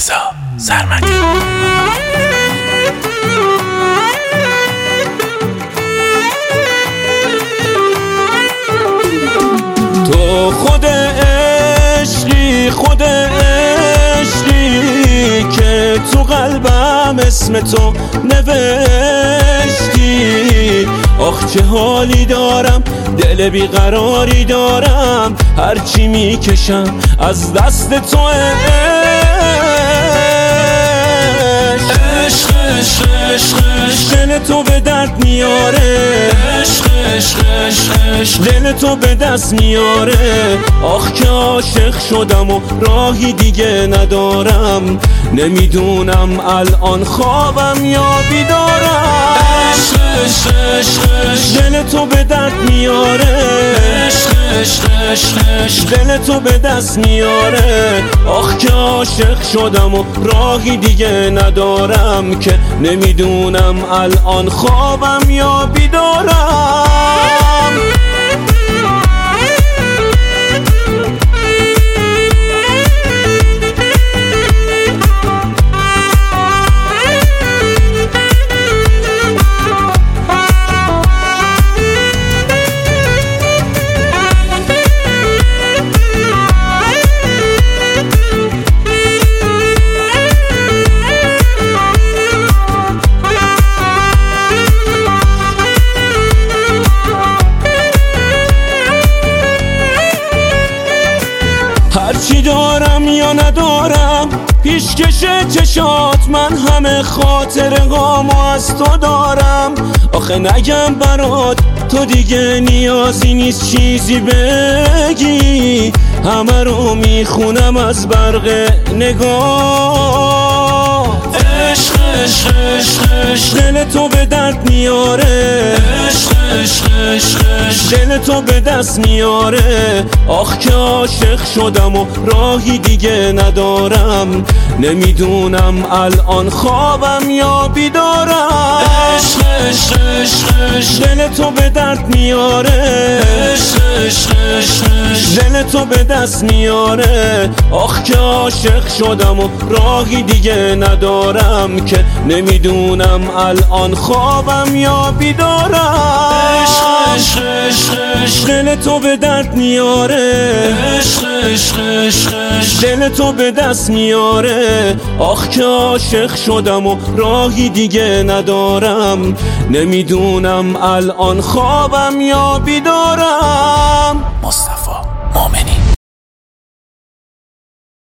رضا سرمدی. تو خود عشقی که تو قلبم اسم تو نوشتی. آخ چه حالی دارم، دل بیقراری دارم، هرچی میکشم از دست تو دل تو به درد میاره، دل تو به دست میاره. آخ که عاشق شدم و راهی دیگه ندارم، نمیدونم الان خوابم یا بیدارم. دل تو به درد میاره، دل تو به دست میاره. آخ که عاشق شدم و راهی دیگه ندارم، که نمیدونم الان خوابم یا بیدارم. هرچی دارم یا ندارم، پیشکش چشات من همه خاطرهامو از تو دارم. آخه نگم برات تو دیگه نیازی نیست چیزی بگی، همه رو میخونم از برق نگاه. دل تو به درد میاره، دل تو به دست میاره. آخ که عاشق شدم و راهی دیگه ندارم، نمیدونم الان خوابم یا بیدارم. دل تو به درد میاره، دل تو به دست میاره. آخ که عاشق شدم و راهی دیگه ندارم، که نمیدونم الان خوابم یا بیدارم. دل تو به درد میاره، دل تو به دست میاره. آخ که عاشق شدم و راهی دیگه ندارم، نمیدونم الان خوابم یا بیدارم. مصطفی مومنی.